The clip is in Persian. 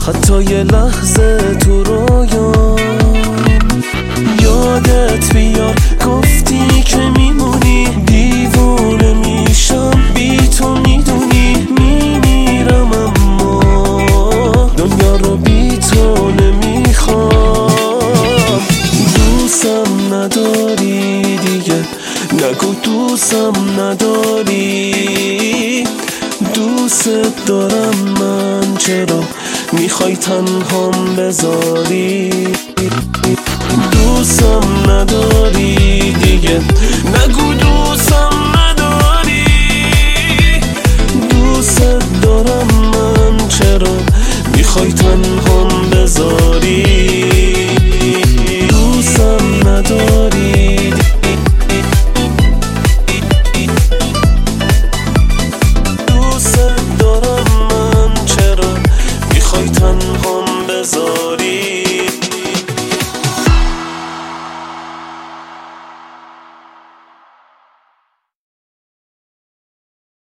حتی یه لحظه تو رویام. یادت بیار گفتی که میمونی، دیوونه میشم بی تو میدونی. میمیرم اما دنیا رو بی تو نمیخوام. دوستم نداری دیگه، نگو دوستم نداری. دوست دارم من، چرا میخوای تنهام بذاری؟ دوستم